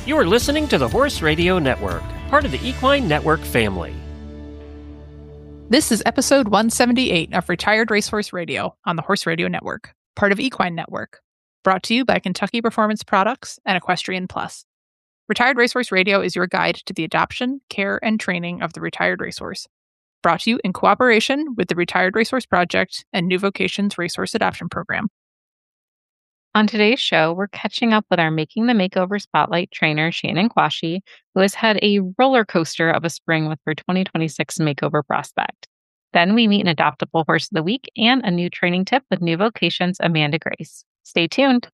You are listening to the Horse Radio Network, part of the Equine Network family. This is episode 178 of Retired Racehorse Radio on the Horse Radio Network, part of Equine Network, brought to you by Kentucky Performance Products and Equestrian Plus. Retired Racehorse Radio is your guide to the adoption, care, and training of the retired racehorse. Brought to you in cooperation with the Retired Racehorse Project and New Vocations Racehorse Adoption Program. On today's show, we're catching up with our Making the Makeover Spotlight trainer, Shannon Quashie, who has had a roller coaster of a spring with her 2026 makeover prospect. Then we meet an adoptable horse of the week and a new training tip with New Vocations' Amanda Grace. Stay tuned.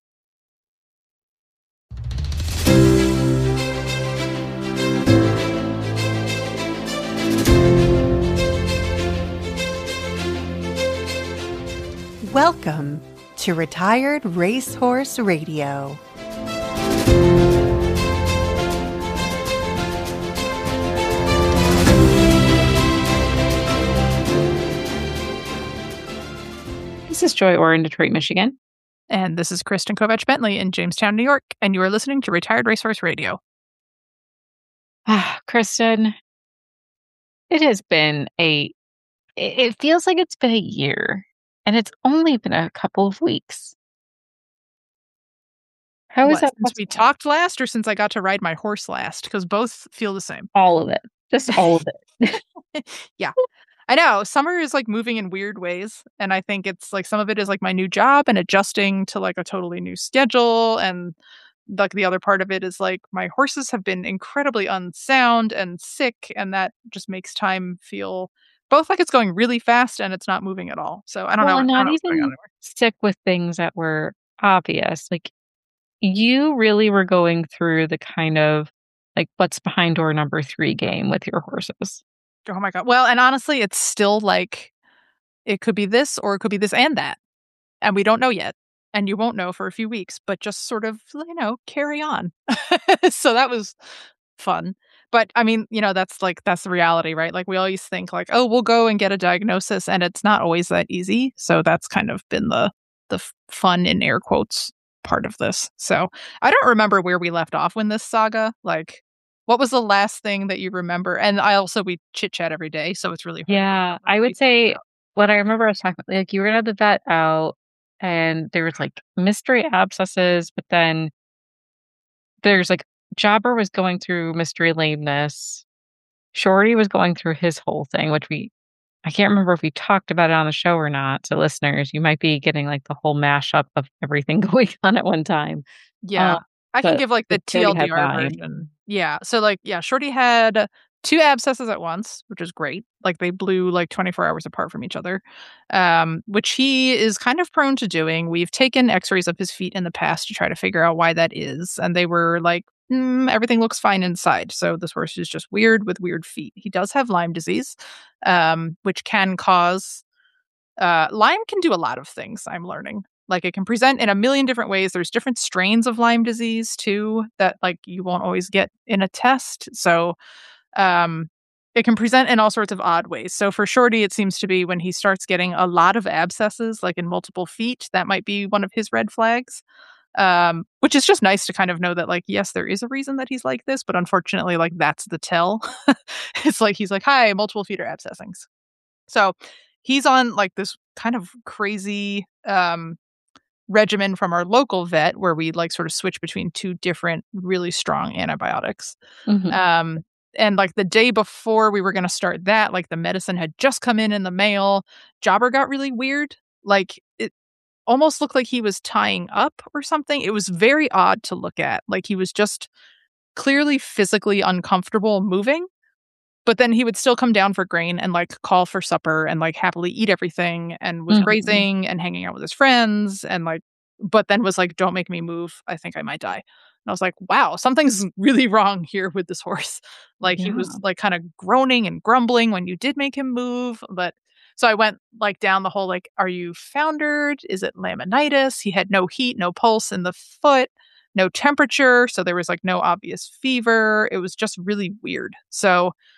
Welcome to Retired Racehorse Radio. This is Joy Orr in Detroit, Michigan. And this is Kristen Kovach Bentley in Jamestown, New York, and you are listening to Retired Racehorse Radio. Kristen, it has been it feels like it's been a year. And it's only been a couple of weeks. How is that? Since we talked last or since I got to ride my horse last? Because both feel the same. All of it. Just all of it. Yeah. I know. Summer is like moving in weird ways. And I think it's like some of it is like my new job and adjusting to like a totally new schedule. And like the other part of it is like my horses have been incredibly unsound and sick. And that just makes time feel both like it's going really fast and it's not moving at all. So I don't know. Not even sick with things that were obvious. Like you really were going through the kind of like what's behind door number 3 game with your horses. Oh my God. Well, and honestly, it's still like it could be this or it could be this and that. And we don't know yet. And you won't know for a few weeks, but just sort of, carry on. So that was fun. But I mean, that's the reality, right? Like we always think like, oh, we'll go and get a diagnosis, and it's not always that easy. So that's kind of been the fun in air quotes part of this. So I don't remember where we left off when this saga, like what was the last thing that you remember? And we chit chat every day. So it's really hard. Yeah, I would say what I remember I was talking about, like you were at the vet out and there was like mystery abscesses, but then there's like Jobber was going through mystery lameness. Shorty was going through his whole thing, which I can't remember if we talked about it on the show or not. So listeners, you might be getting like the whole mashup of everything going on at one time. Yeah. I can give like the TLDR version. Yeah. So Shorty had 2 abscesses at once, which is great. Like they blew like 24 hours apart from each other, which he is kind of prone to doing. We've taken x-rays of his feet in the past to try to figure out why that is. And they were like, everything looks fine inside. So this horse is just weird with weird feet. He does have Lyme disease, which can cause... Lyme can do a lot of things, I'm learning. Like it can present in a million different ways. There's different strains of Lyme disease too that like you won't always get in a test. So it can present in all sorts of odd ways. So for Shorty, it seems to be when he starts getting a lot of abscesses, like in multiple feet, that might be one of his red flags. Which is just nice to kind of know that, like, yes, there is a reason that he's like this, but unfortunately, like, that's the tell. It's like, he's like, hi, multiple feet are abscessing. So he's on like this kind of crazy regimen from our local vet where we like sort of switch between 2 different really strong antibiotics. Mm-hmm. And like the day before we were going to start that, like the medicine had just come in the mail. Jobber got really weird. Like it almost looked like he was tying up or something. It was very odd to look at. Like he was just clearly physically uncomfortable moving. But then he would still come down for grain and like call for supper and like happily eat everything and was grazing and hanging out with his friends and like, but then was like, don't make me move. I think I might die. And I was like, wow, something's really wrong here with this horse. Like he was like kind of groaning and grumbling when you did make him move. But so I went like down the whole, like, are you foundered? Is it laminitis? He had no heat, no pulse in the foot, no temperature. So there was like no obvious fever. It was just really weird. So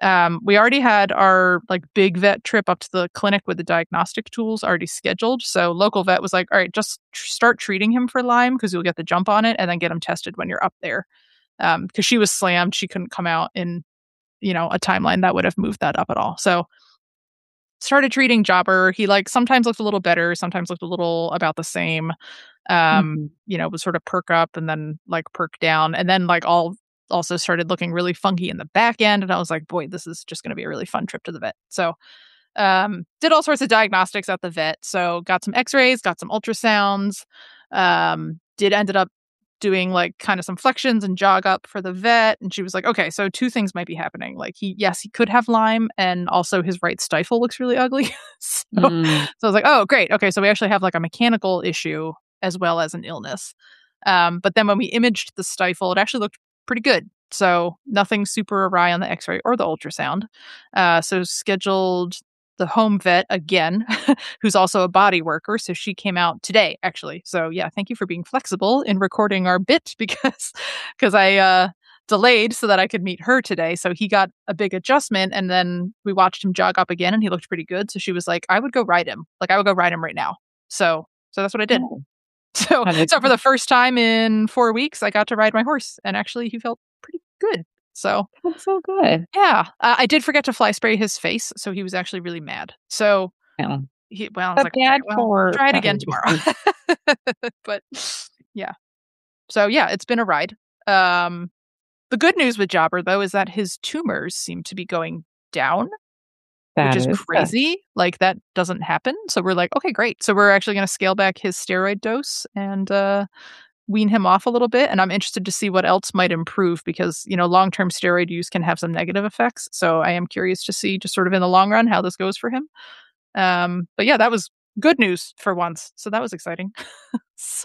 We already had our like big vet trip up to the clinic with the diagnostic tools already scheduled. So local vet was like, all right, just start treating him for Lyme because you'll get the jump on it, and then get him tested when you're up there. Because she was slammed. She couldn't come out in, a timeline that would have moved that up at all. So started treating Jobber. He like sometimes looked a little better, sometimes looked a little about the same. Would sort of perk up and then like perk down. And then like also started looking really funky in the back end. And I was like, boy, this is just going to be a really fun trip to the vet. So did all sorts of diagnostics at the vet. So got some x-rays, got some ultrasounds, ended up doing like kind of some flexions and jog up for the vet. And she was like, okay, so two things might be happening. Like he could have Lyme, and also his right stifle looks really ugly. So I was like, oh, great. Okay. So we actually have like a mechanical issue as well as an illness. But then when we imaged the stifle, it actually looked pretty good. So nothing super awry on the x-ray or the ultrasound. So scheduled the home vet again, who's also a body worker. So she came out today, actually. So yeah, thank you for being flexible in recording our bit because I delayed so that I could meet her today. So he got a big adjustment, and then we watched him jog up again, and he looked pretty good. So she was like, I would go ride him. Like I would go ride him right now. So that's what I did. Oh. So for the first time in 4 weeks, I got to ride my horse, and actually he felt pretty good. So that's so good. Yeah. I did forget to fly spray his face, so he was actually really mad. So I was like, try it again tomorrow. But yeah. So yeah, it's been a ride. The good news with Jobber, though, is that his tumors seem to be going down, which is crazy. Like that doesn't happen. So we're like, okay, great. So we're actually going to scale back his steroid dose and wean him off a little bit. And I'm interested to see what else might improve because, long-term steroid use can have some negative effects. So I am curious to see just sort of in the long run how this goes for him. But yeah, that was good news for once. So that was exciting. So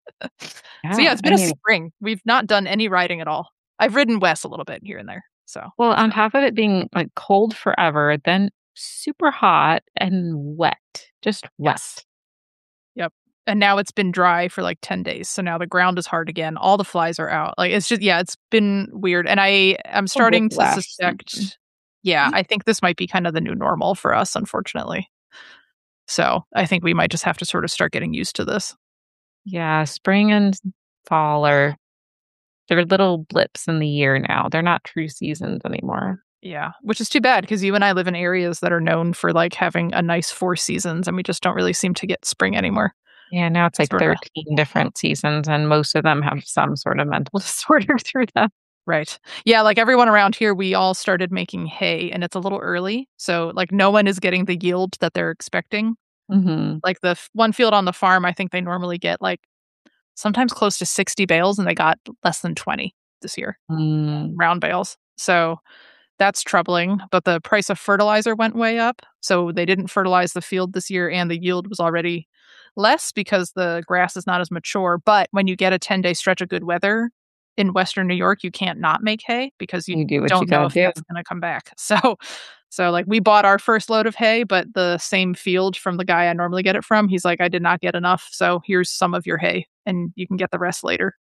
it's been a spring. We've not done any riding at all. I've ridden Wes a little bit here and there. Well, on top of it being like cold forever, then super hot and wet, just wet. Yes. Yep. And now it's been dry for like 10 days. So now the ground is hard again. All the flies are out. Like it's just, it's been weird. And I'm starting to suspect, I think this might be kind of the new normal for us, unfortunately. So I think we might just have to sort of start getting used to this. Yeah. Spring and fall they're little blips in the year now. They're not true seasons anymore. Yeah, which is too bad because you and I live in areas that are known for like having a nice 4 seasons, and we just don't really seem to get spring anymore. Yeah, now it's like 13 different seasons, and most of them have some sort of mental disorder through them. Right. Yeah, like everyone around here, we all started making hay, and it's a little early. So like no one is getting the yield that they're expecting. Mm-hmm. Like the one field on the farm, I think they normally get like sometimes close to 60 bales, and they got less than 20 this year, round bales. So that's troubling. But the price of fertilizer went way up. So they didn't fertilize the field this year, and the yield was already less because the grass is not as mature. But when you get a 10-day stretch of good weather in Western New York, you can't not make hay because you don't know if that's going to come back. So like we bought our first load of hay, but the same field from the guy I normally get it from, he's like, I did not get enough. So here's some of your hay and you can get the rest later.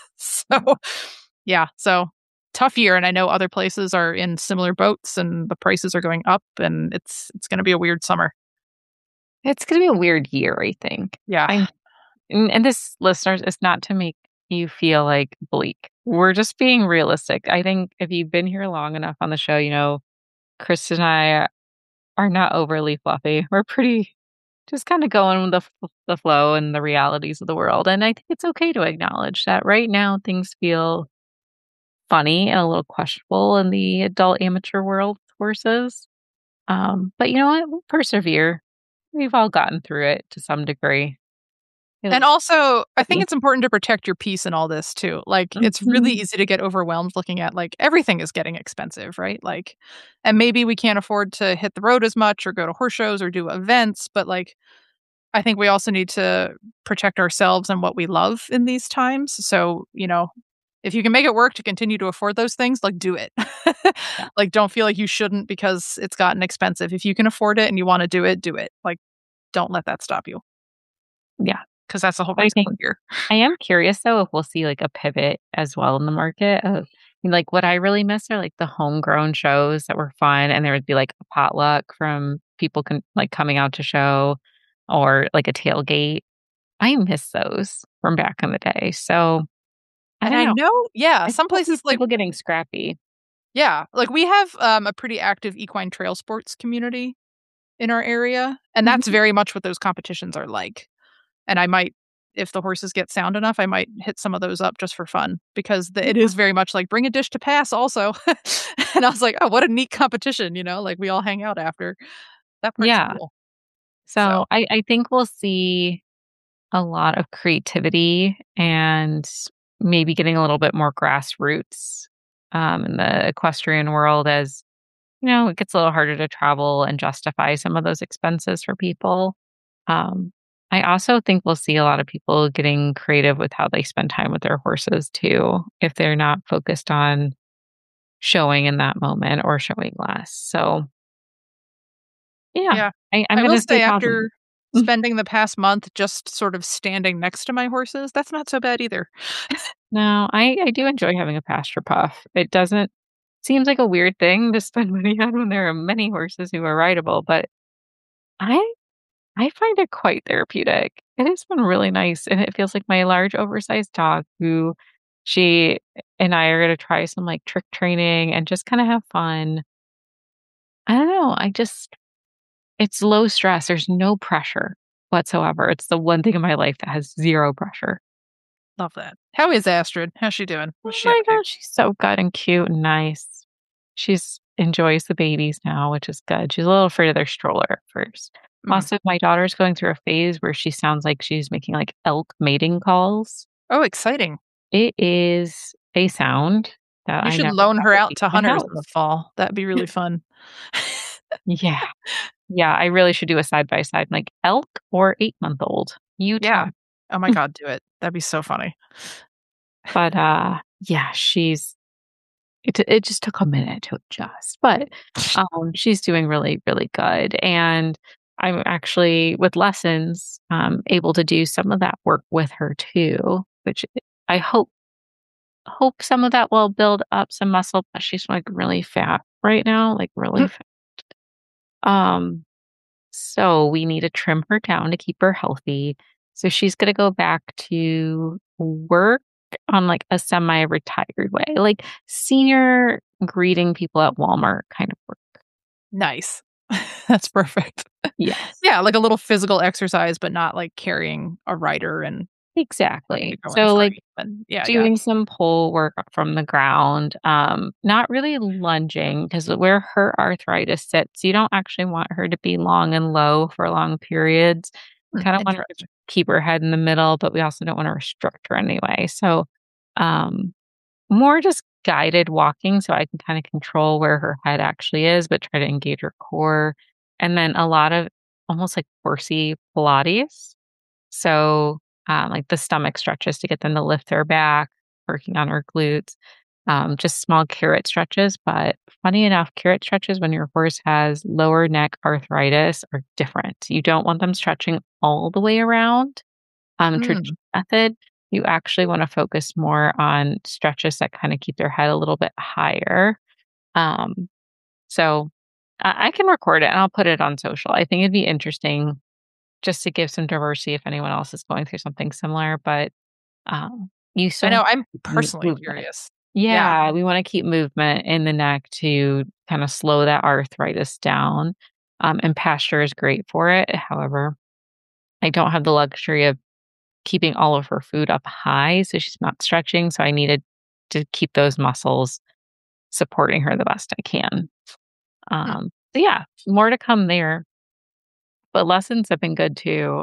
So tough year. And I know other places are in similar boats and the prices are going up, and it's going to be a weird summer. It's going to be a weird year, I think. Yeah. And this, listeners, is not to make you feel like bleak. We're just being realistic. I think if you've been here long enough on the show, Chris and I are not overly fluffy. We're pretty just kind of going with the flow and the realities of the world. And I think it's okay to acknowledge that right now things feel funny and a little questionable in the adult amateur world with horses. But you know what? We'll persevere. We've all gotten through it to some degree. And also, I think it's important to protect your peace in all this too. Like, it's really easy to get overwhelmed looking at like everything is getting expensive, right? Like, and maybe we can't afford to hit the road as much or go to horse shows or do events, but like, I think we also need to protect ourselves and what we love in these times. So, if you can make it work to continue to afford those things, like do it. Like, don't feel like you shouldn't because it's gotten expensive. If you can afford it and you want to do it, do it. Like, don't let that stop you. Yeah. Because that's the whole reason we're here. I am curious, though, if we'll see like a pivot as well in the market of Like, what I really miss are, like, the homegrown shows that were fun, and there would be, like, a potluck from people coming out to show or, like, a tailgate. I miss those from back in the day, so I And don't I know. know, yeah, I some still see places, like people getting scrappy. yeah, like, we have, a pretty active equine trail sports community in our area, and that's Mhm. very much what those competitions are like. And I might, if the horses get sound enough, I might hit some of those up just for fun because it Yeah. is very much like bring a dish to pass also. And I was like, oh, what a neat competition, like we all hang out after. That part's Yeah. cool. So So I think we'll see a lot of creativity and maybe getting a little bit more grassroots in the equestrian world as, it gets a little harder to travel and justify some of those expenses for people. Um, I also think we'll see a lot of people getting creative with how they spend time with their horses too, if they're not focused on showing in that moment or showing less. So, yeah, yeah, I'm I going will to stay say positive. after spending the past month just sort of standing next to my horses, that's not so bad either. No, I do enjoy having a pasture puff. It doesn't seems like a weird thing to spend money on when there are many horses who are rideable, but I I find it quite therapeutic. It has been really nice, and it feels like my large, oversized dog who she and I are gonna try some, like, trick training and just kinda have fun. I don't know, it's low stress, there's no pressure whatsoever. It's the one thing in my life that has 0 pressure. Love that. How is Astrid? How's she doing? Oh What's she up my to? gosh, she's so good and cute and nice. She's enjoys the babies now, which is good. She's a little afraid of their stroller at first. Mm. Also, my daughter's going through a phase where she sounds like she's making, like, elk mating calls. Oh, exciting. It is a sound that You I should never loan thought her would out be to in my hunters in the house. fall. That'd be really fun. Yeah. Yeah, I really should do a side by side, like, elk or 8-month-old? You Yeah. tell. Oh my god, do it. That'd be so funny. But, yeah, it just took a minute to adjust, but, she's doing really, really good, and I'm actually, with lessons, able to do some of that work with her too, which I hope some of that will build up some muscle, but she's, like, really fat right now, like, really fat. Um, so we need to trim her down to keep her healthy. So she's gonna go back to work on, like, a semi-retired way, like senior greeting people at Walmart kind of work. Nice. That's perfect. Yes. Yeah, like a little physical exercise, but not like carrying a rider and having to Exactly. go in So, for like, anything. Yeah, yeah. doing some pole work from the ground, not really lunging because where her arthritis sits, you don't actually want her to be long and low for long periods. Kind of want her to Interesting. keep her head in the middle, but we also don't want to restrict her anyway. So, um, more just guided walking so I can kind of control where her head actually is, but try to engage her core. And then a lot of almost like horsey Pilates. So, like the stomach stretches to get them to lift their back, working on her glutes, just small carrot stretches. But funny enough, carrot stretches when your horse has lower neck arthritis are different. You don't want them stretching all the way around. Mm. Traditional method, you actually want to focus more on stretches that kind of keep their head a little bit higher. Um, so I can record it and I'll put it on social. I think it'd be interesting just to give some diversity if anyone else is going through something similar, but, you I still know, have I'm to keep personally movement. curious. Yeah. Yeah, we wanna keep movement in the neck to kinda slow that arthritis down, and pasture is great for it. However, I don't have the luxury of keeping all of her food up high, so she's not stretching, so I needed to keep those muscles supporting her the best I can. Hmm. So yeah, more to come there, but lessons have been good too.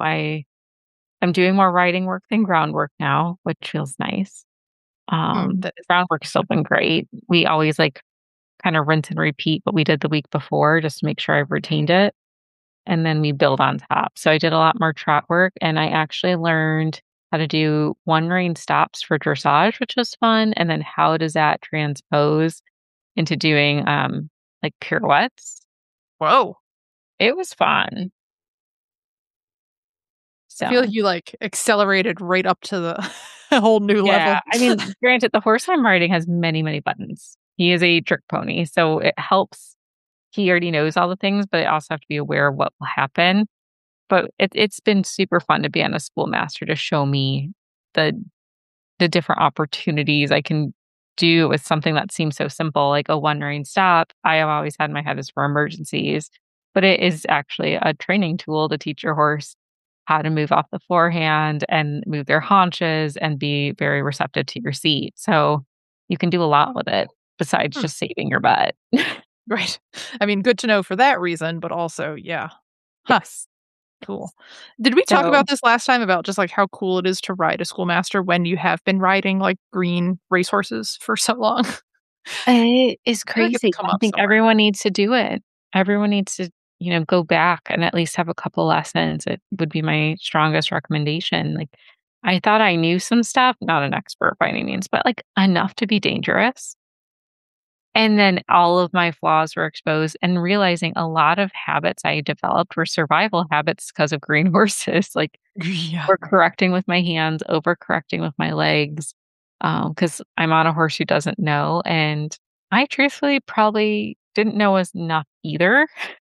I'm doing more writing work than groundwork now, which feels nice. That is Groundwork's still been great. We always like kind of rinse and repeat what we did the week before just to make sure I've retained it. And then we build on top. So I did a lot more trot work and I actually learned how to do one rein stops for dressage, which was fun. And then how does that transpose into doing like pirouettes? whoa. It was fun. I feel So like you, like, accelerated right up to the a whole new level. Yeah. I mean, granted, the horse I'm riding has many, many buttons. He is a trick pony, so it helps. He already knows all the things, but I also have to be aware of what will happen. But it's been super fun to be on a schoolmaster to show me the different opportunities I can do with something that seems so simple, like a one rein stop. I have always had in my head is for emergencies, but it is actually a training tool to teach your horse how to move off the forehand and move their haunches and be very receptive to your seat. So you can do a lot with it besides just saving your butt. Right. I mean, good to know for that reason, but also, yeah. Huh. Yes. Cool. Did we talk So about this last time about just like how cool it is to ride a schoolmaster when you have been riding like green racehorses for so long? it is I feel like it's crazy. come I up think somewhere. everyone needs to do it. Everyone needs to, go back and at least have a couple lessons. It would be my strongest recommendation. Like, I thought I knew some stuff, not an expert by any means, but like enough to be dangerous. And then all of my flaws were exposed and realizing a lot of habits I developed were survival habits because of green horses. Like, Yeah. overcorrecting with my hands, overcorrecting with my legs, because I'm on a horse who doesn't know, and I truthfully probably didn't know enough either.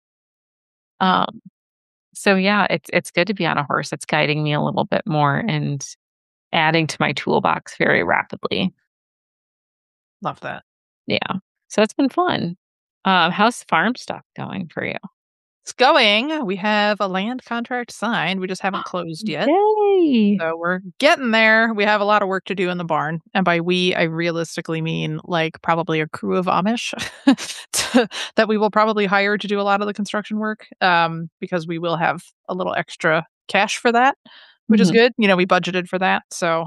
Um, so yeah, it's good to be on a horse that's guiding me a little bit more and adding to my toolbox very rapidly. Love that. Yeah, so it's been fun. How's farm stuff going for you? It's going. We have a land contract signed. We just haven't closed yet. Yay! So we're getting there. We have a lot of work to do in the barn. And by we, I realistically mean like probably a crew of Amish that we will probably hire to do a lot of the construction work because we will have a little extra cash for that, which is Mhm. good. We budgeted for that. So,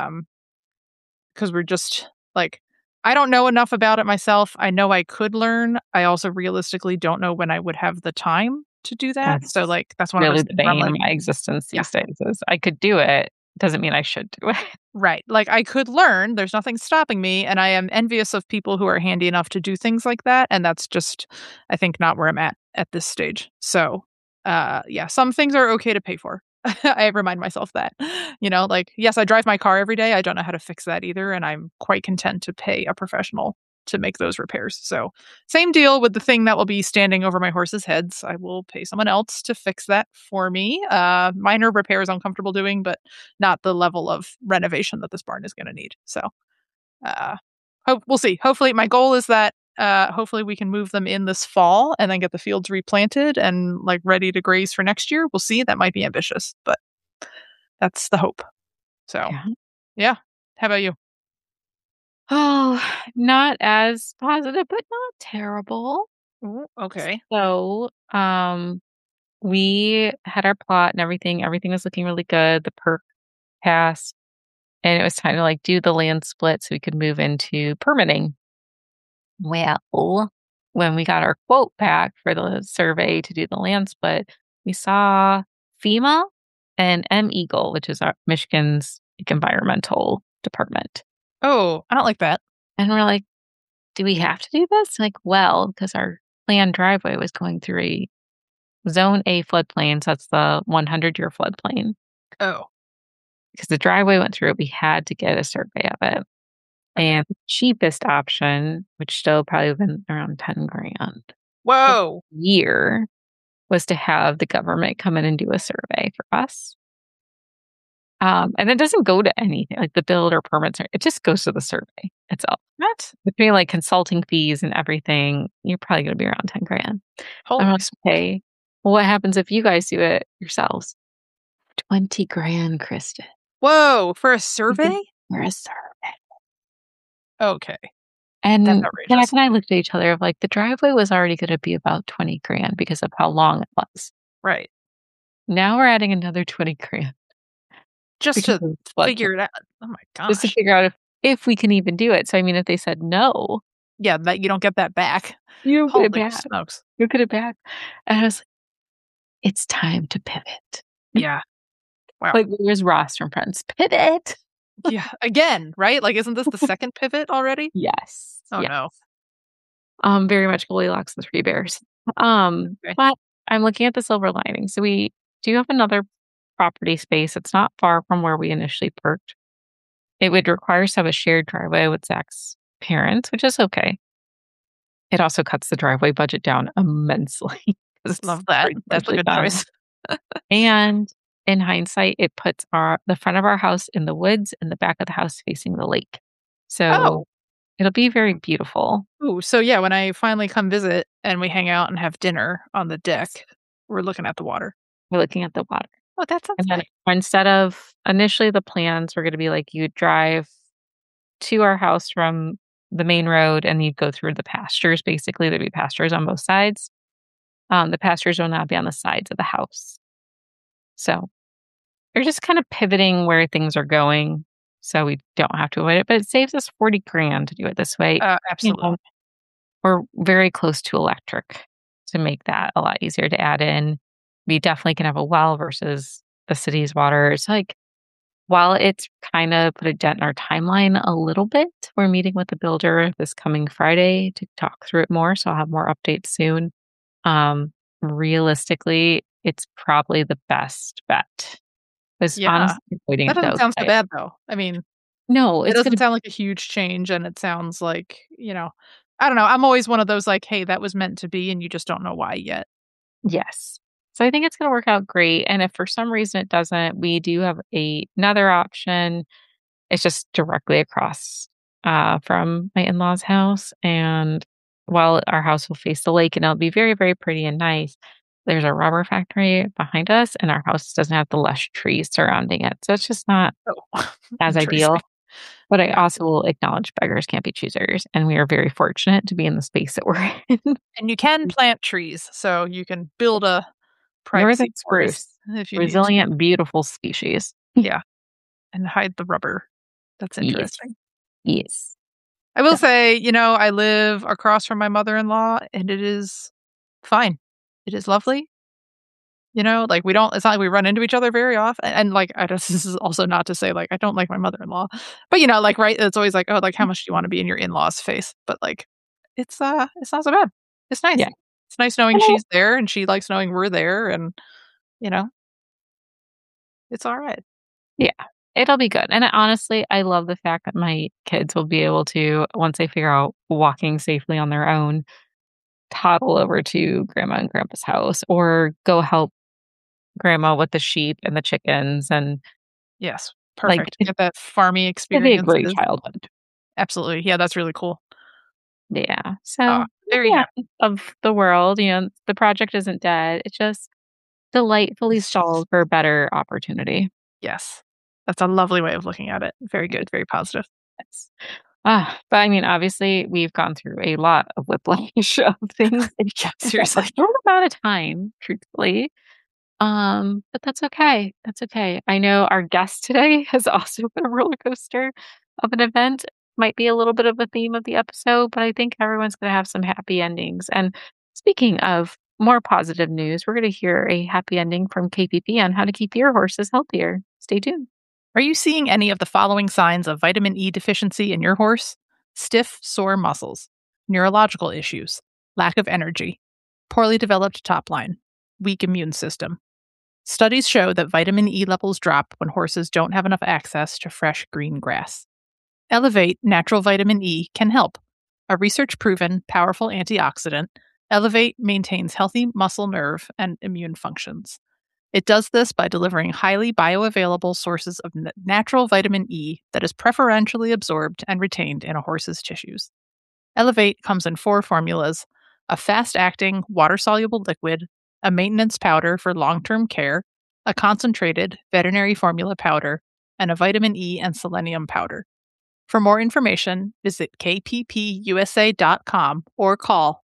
because we're just like, I don't know enough about it myself. I know I could learn. I also realistically don't know when I would have the time to do that. So, That's like, that's one of really those the things where I'm bane of like, my existence yeah. these days is I could do it, doesn't mean I should do it. Right. Like I could learn. There's nothing stopping me. And I am envious of people who are handy enough to do things like that. And that's just, I think, not where I'm at this stage. So, yeah, some things are okay to pay for. I remind myself that, like, yes, I drive my car every day. I don't know how to fix that either. And I'm quite content to pay a professional to make those repairs. So, same deal with the thing that will be standing over my horse's heads. I will pay someone else to fix that for me. Minor repairs I'm comfortable doing, but not the level of renovation that this barn is going to need. So, uh, we'll see. Hopefully, my goal is that hopefully we can move them in this fall and then get the fields replanted and like ready to graze for next year. We'll see. That might be ambitious, but that's the hope. So, Yeah. yeah. How about you? Oh, not as positive, but not terrible. Ooh, okay. So, we had our plot and everything. Everything was looking really good. The perk passed, and it was time to like do the land split so we could move into permitting. Well, when we got our quote back for the survey to do the land split, we saw FEMA and M Eagle, which is our Michigan's environmental department. Oh, I don't like that. And we're like, do we have to do this? Like, well, because our planned driveway was going through a zone A floodplain. So that's the 100-year floodplain. Oh, Because the driveway went through it, we had to get a survey of it. And the cheapest option, which still probably would have been around 10 grand whoa. a year, was to have the government come in and do a survey for us. And it doesn't go to anything like the build or permits. It just goes to the survey itself. What? Between like consulting fees and everything, you're probably going to be around 10 grand. Holy I'm like, okay, well, what happens if you guys do it yourselves? 20 grand, Kristen. Whoa, for a survey? For a survey. Okay. And That's Jack outrageous. and I looked at each other of like the driveway was already going to be about 20 grand because of how long it was. Right. Now we're adding another 20 grand. Just because to of the flood figure it out. Oh my Just to gosh. figure out if we can even do it. So I mean, if they said no, Yeah, that you don't get that back. you don't get Holy it back. smokes. You get it back. And I was like, it's time to pivot. Yeah. Wow. Like where's Ross from Friends? Pivot. Yeah. Again, right? Like, isn't this the second pivot already? Yes. Oh yes. no. Very much Goldilocks and the Three Bears. Okay. But I'm looking at the silver lining. So we do have another property space. It's not far from where we initially perked. it would require us to have a shared driveway with Zach's parents, which is okay. It also cuts the driveway budget down immensely. Love that. That's a good choice. And in hindsight, it puts the front of our house in the woods and the back of the house facing the lake. So it'll be very beautiful. Ooh, so yeah, when I finally come visit and we hang out and have dinner on the deck, we're looking at the water. We're looking at the water. Oh, that sounds nice. Instead of initially the plans were going to be like you'd drive to our house from the main road and you'd go through the pastures. Basically, there'd be pastures on both sides. The pastures will now be on the sides of the house. So they're just kind of pivoting where things are going so we don't have to avoid it. But it saves us $40,000 to do it this way. Absolutely. We're very close to electric to make that a lot easier to add in. We definitely can have a well versus the city's water. It's like, while it's kind of put a dent in our timeline a little bit, we're meeting with the builder this coming Friday to talk through it more. So I'll have more updates soon. Realistically, it's probably the best bet. Honestly, that doesn't sound so bad, though. I mean, no, it doesn't sound like a huge change, and it sounds like, I don't know. I'm always one of those like, hey, that was meant to be, and you just don't know why yet. Yes. So I think it's going to work out great. And if for some reason it doesn't, we do have another option. It's just directly across from my in-laws' house. And while our house will face the lake and it'll be very, very pretty and nice, there's a rubber factory behind us and our house doesn't have the lush trees surrounding it. So it's just not as ideal. But I also will acknowledge beggars can't be choosers. And we are very fortunate to be in the space that we're in. And you can plant trees. So you can build a Northern spruce, if you resilient, beautiful species. Yeah. And hide the rubber. That's interesting. Yes. I will say, I live across from my mother-in-law and it is fine. It is lovely. It's not like we run into each other very often. And this is also not to say like, I don't like my mother-in-law, but right. It's always like, oh, like how much do you want to be in your in-laws face? But like, it's not so bad. It's nice. Yeah. It's nice knowing she's there and she likes knowing we're there and, it's all right. Yeah, it'll be good. And honestly, I love the fact that my kids will be able to, once they figure out walking safely on their own, toddle over to grandma and grandpa's house or go help grandma with the sheep and the chickens. And yes, perfect. Get that farmy experience. It'd be a great childhood. Absolutely. Yeah, that's really cool. Yeah. So very happy of the world. The project isn't dead. It's just delightfully stalled for a better opportunity. Yes. That's a lovely way of looking at it. Very good. Very positive. Yes. But I mean, obviously, we've gone through a lot of whiplash of things. Seriously. A short amount of time, truthfully. But that's okay. That's okay. I know our guest today has also been a roller coaster of an event. Might be a little bit of a theme of the episode, but I think everyone's going to have some happy endings. And speaking of more positive news, we're going to hear a happy ending from KPP on how to keep your horses healthier. Stay tuned. Are you seeing any of the following signs of vitamin E deficiency in your horse? Stiff, sore muscles, neurological issues, lack of energy, poorly developed top line, weak immune system. Studies show that vitamin E levels drop when horses don't have enough access to fresh green grass. Elevate Natural Vitamin E can help. A research-proven, powerful antioxidant, Elevate maintains healthy muscle, nerve, and immune functions. It does this by delivering highly bioavailable sources of natural vitamin E that is preferentially absorbed and retained in a horse's tissues. Elevate comes in 4 formulas: a fast-acting, water-soluble liquid, a maintenance powder for long-term care, a concentrated veterinary formula powder, and a vitamin E and selenium powder. For more information, visit kppusa.com or call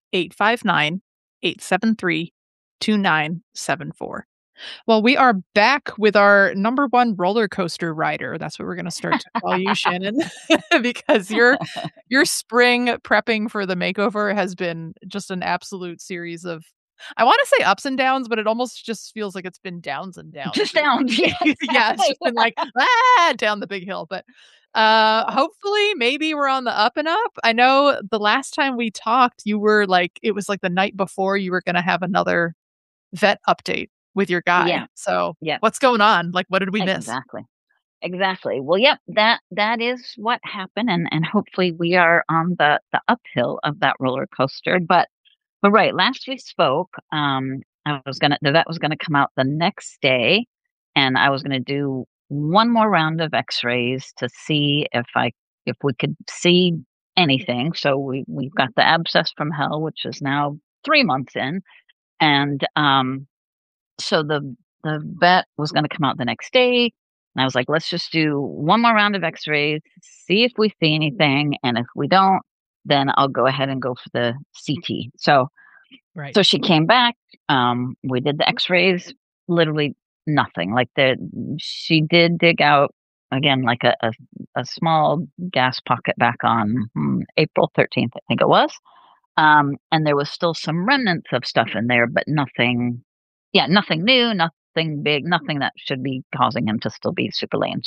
859-873-2974. Well, we are back with our number 1 roller coaster rider. That's what we're going to start to call you, Shannon, because your spring prepping for the makeover has been just an absolute series of, I want to say ups and downs, but it almost just feels like it's been downs and downs. Just downs, yeah. Yeah, it's just been like, down the big hill. But hopefully maybe we're on the up and up. I know the last time we talked, you were like, it was like the night before you were going to have another vet update with your guy. Yeah. So what's going on? Like, what did we miss? Exactly. Exactly. Well, yep, that is what happened, and hopefully we are on the uphill of that roller coaster. But right, last we spoke, the vet was gonna come out the next day, and I was gonna do one more round of X-rays to see if we could see anything. So we've got the abscess from hell, which is now 3 months in, and so the vet was going to come out the next day, and I was like, let's just do one more round of X-rays, see if we see anything, and if we don't, then I'll go ahead and go for the CT. So Right. so she came back. We did the X-rays. Literally nothing. Like she did dig out again, like a small gas pocket back on April 13th, I think it was. And there was still some remnants of stuff in there, but nothing. Yeah, nothing new, nothing big, nothing that should be causing him to still be super lame.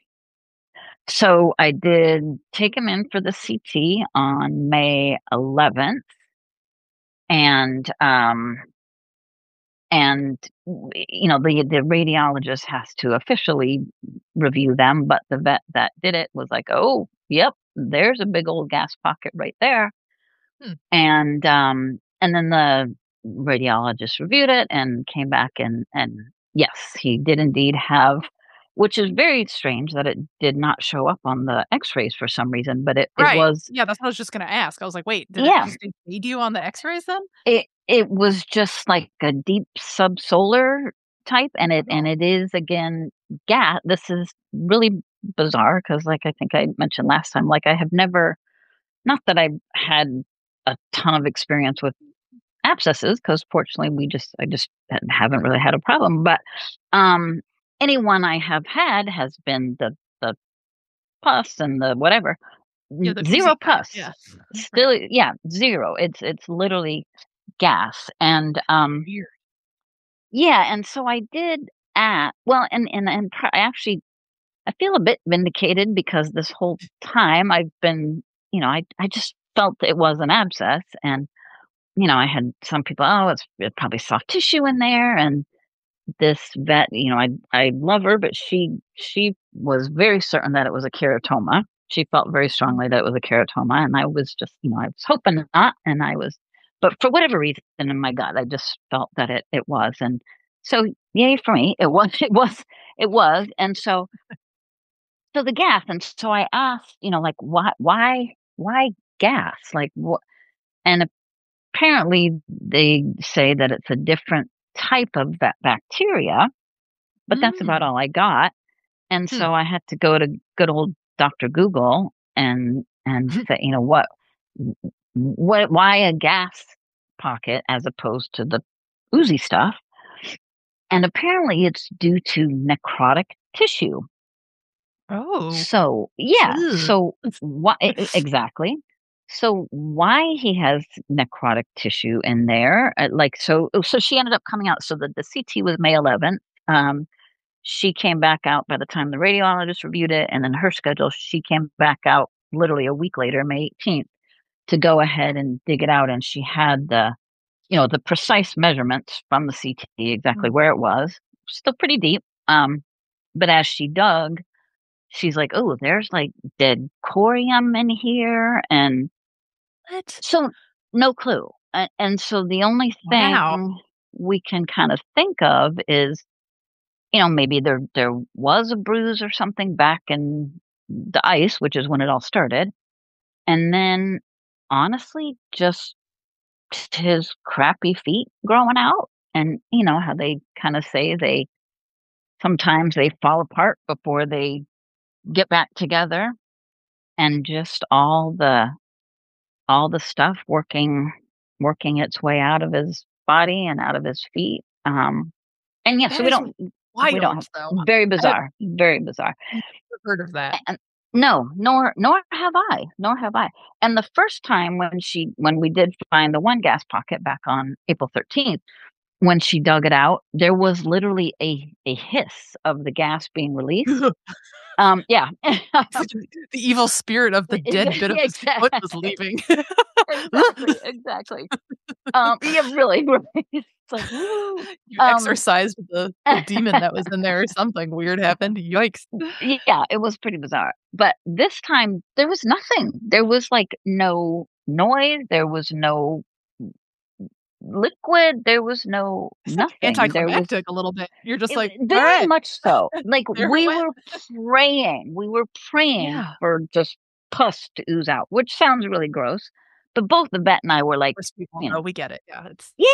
So I did take him in for the CT on May 11th, and the radiologist has to officially review them, but the vet that did it was like, oh, yep, there's a big old gas pocket right there. And then the radiologist reviewed it and came back and yes, he did indeed have, which is very strange that it did not show up on the X-rays for some reason, but it was. Yeah, that's what I was just going to ask. I was like, wait, did Yeah. it just invade you on the X-rays then? It was just like a deep subsolar type, and it is again gas. This is really bizarre because, like I think I mentioned last time, like I have never, not that I've had a ton of experience with abscesses, because fortunately I just haven't really had a problem. But anyone I have had has been the pus and the whatever. Yeah, the zero pus. Yeah. Still, yeah, zero. It's literally gas. And Weird. yeah, and so I did I actually I feel a bit vindicated because this whole time I've been, I just felt it was an abscess, and I had some people, oh, it's probably soft tissue in there, and this vet, I love her, but she was very certain that it was a keratoma. She felt very strongly that it was a keratoma, and I was just, I was hoping not, but for whatever reason in my gut, I just felt that it was, and so yay for me, it was, and so the gas, and so I asked, like, why gas, like what, and apparently they say that it's a different type of bacteria, but that's about all I got. And so I had to go to good old Dr. Google and say, why a gas pocket as opposed to the oozy stuff? And apparently it's due to necrotic tissue. Oh. So, yeah. So why exactly? So why he has necrotic tissue in there? So she ended up coming out. So the CT was May 11th. She came back out by the time the radiologist reviewed it, and then her schedule, she came back out literally a week later, May 18th, to go ahead and dig it out. And she had the precise measurements from the CT, exactly where it was. Still pretty deep. But as she dug, she's like, oh, there's like dead corium in here. And so no clue. And so the only thing we can kind of think of is, maybe there was a bruise or something back in the ice, which is when it all started. And then honestly, just his crappy feet growing out. And how they kind of say sometimes they fall apart before they get back together, and just all the stuff working its way out of his body and out of his feet. And yeah, so we don't have, very bizarre. Very bizarre. I've never heard of that. And no, nor have I. And the first time when we did find the one gas pocket back on April 13th, when she dug it out, there was literally a hiss of the gas being released. Yeah. The evil spirit of the dead bit of his foot was leaving. Exactly. Yeah, really. like, woo. You exorcised the demon that was in there or something weird happened. Yikes. Yeah, it was pretty bizarre. But this time there was nothing. There was like no noise. There was no liquid. There was no nothing. Anticlimactic a little bit. You're just like, very all right. much so. Like we were praying. We were praying for just pus to ooze out, which sounds really gross. But both the vet and I were like, we get it. Yeah,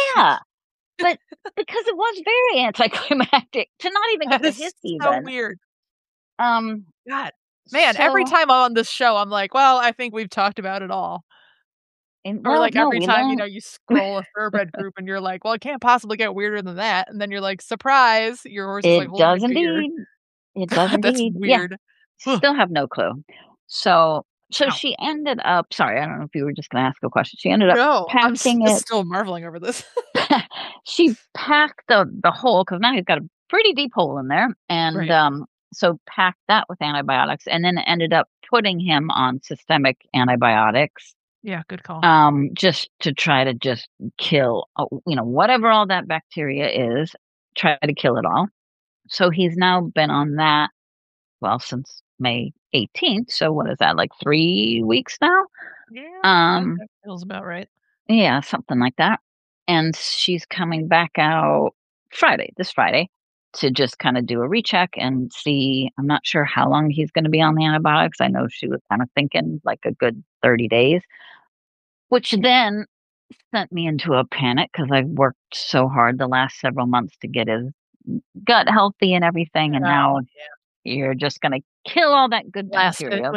but because it was very anticlimactic to not even get the hiss even. So weird. God, man, every time I'm on this show, I'm like, well, I think we've talked about it all. Or like every time, you scroll a thoroughbred group and you're like, well, it can't possibly get weirder than that. And then you're like, surprise, your horse is like holding a beer. It does indeed. That's weird. Yeah. Still have no clue. So she ended up, sorry, I don't know if you were just going to ask a question. She ended up packing it. I'm still marveling over this. She packed the hole, because now he's got a pretty deep hole in there. And so packed that with antibiotics, and then ended up putting him on systemic antibiotics. Yeah, good call. Just to try to just kill, whatever all that bacteria is, try to kill it all. So he's now been on that, since May 18th. So what is that, like 3 weeks now? Yeah, that feels about right. Yeah, something like that. And she's coming back out this Friday, to just kind of do a recheck and see. I'm not sure how long he's going to be on the antibiotics. I know she was kind of thinking like a good 30 days, which then sent me into a panic, because I've worked so hard the last several months to get his gut healthy and everything. And now you're just going to kill all that good bacteria.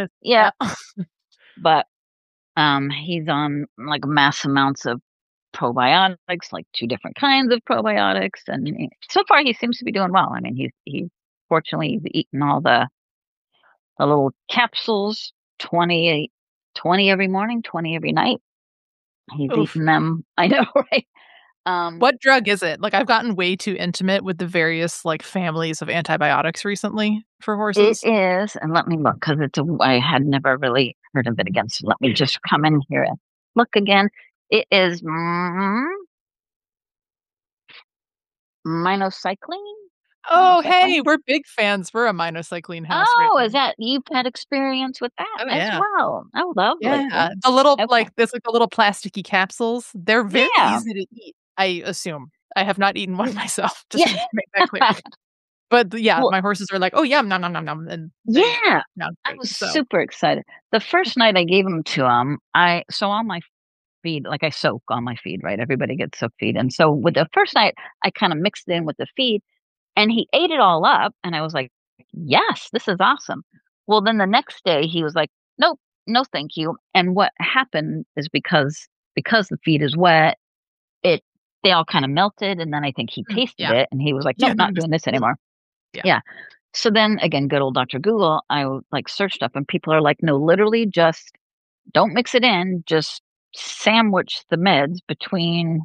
But he's on like mass amounts of probiotics, like 2 different kinds of probiotics, and so far he seems to be doing well. I mean, he's fortunately eaten all the little capsules, 20 every morning, 20 every night. He's eaten them. I know, right? What drug is it? Like, I've gotten way too intimate with the various like families of antibiotics recently for horses. It is, and let me look, because I had never really heard of it again. So let me just come in here and look again. It is minocycline. Oh, hey, we're big fans. We're a minocycline house. Is that you've had experience with that as well? Oh, lovely. Yeah, the little there's like the little plasticky capsules. They're very easy to eat. I assume. I have not eaten one myself. Just to make that clear. But my horses are like, oh yeah, nom nom nom nom. And I was super excited. The first night I gave them to him, on my feed, like I soak on my feed, right? Everybody gets soak feed. And so with the first night, I kind of mixed it in with the feed, and he ate it all up. And I was like, yes, this is awesome. Well, then the next day he was like, nope, no, thank you. And what happened is because the feed is wet, they all kind of melted. And then I think he tasted it, and he was like, nope, not doing this anymore. Yeah. So then again, good old Dr. Google, I like searched up, and people are like, no, literally just don't mix it in. Just sandwich the meds between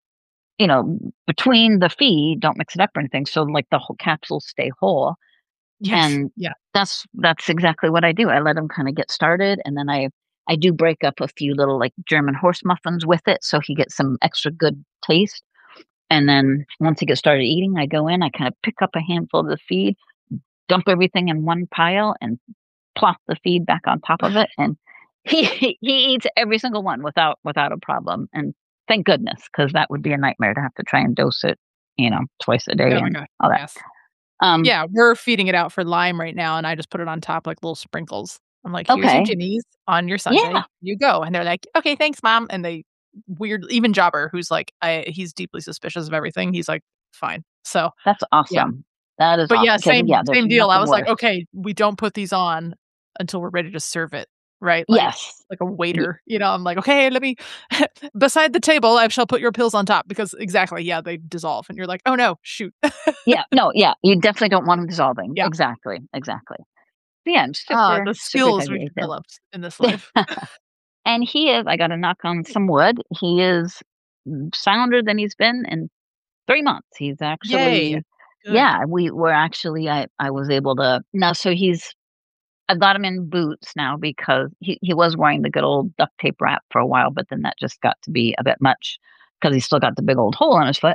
the feed. Don't mix it up or anything. So like the whole capsules stay whole. Yes. And that's exactly what I do. I let him kind of get started, and then I do break up a few little like German horse muffins with it, so he gets some extra good taste. And then once he gets started eating, I go in, I kind of pick up a handful of the feed, dump everything in one pile, and plop the feed back on top of it. And he eats every single one without a problem. And thank goodness, because that would be a nightmare to have to try and dose it, twice a day and all that. Yes. We're feeding it out for Lyme right now, and I just put it on top like little sprinkles. I'm like, here's your jimmies on your Sunday. You go. And they're like, okay, thanks, Mom. And they even Jobber, who's like, he's deeply suspicious of everything. He's like, fine. So that's awesome. That is awesome. Same deal. I was like, okay, we don't put these on until we're ready to serve it. Right? Like a waiter. I'm like, okay, let me beside the table, I shall put your pills on top, because they dissolve. And you're like, oh no, shoot. You definitely don't want them dissolving. Yeah. Exactly. Yeah, I'm super, the skills we've developed in this life. And he is, I got to knock on some wood, he is sounder than he's been in 3 months. He's actually, we were actually, I was able to, now, so I've got him in boots now, because he was wearing the good old duct tape wrap for a while, but then that just got to be a bit much, because he's still got the big old hole in his foot.